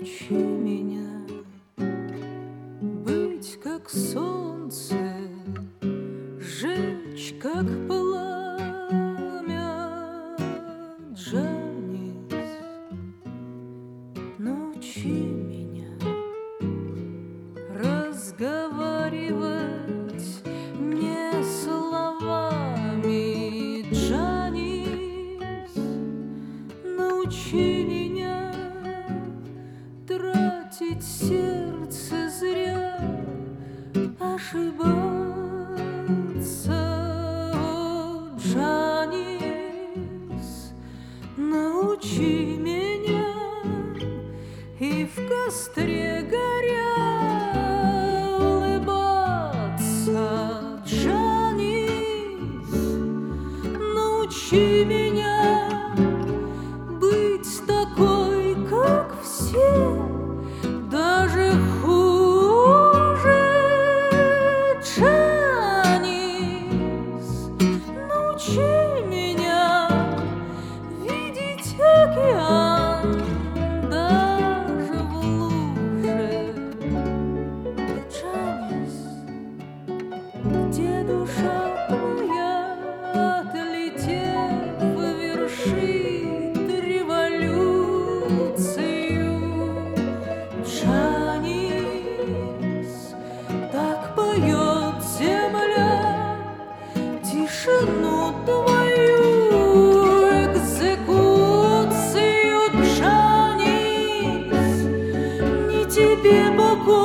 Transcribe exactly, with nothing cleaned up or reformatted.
научи меня быть как солнце, жечь как пламя, Джанис. Научи меня разговаривать не словами, Джанис. Научи меня тратить сердце зря, ошибаться, о, Джанис. Научи меня и в костре горя улыбаться, Джанис. Научи меня быть такой, как все, даже хуже, Джанис. Научи меня видеть океан даже в луже, Джанис. Где душа твоя, отлетев, вершит революцию, Джанис. Так поет земля тишину твою, экзекуцию, Джанис. Не тебе, Богу,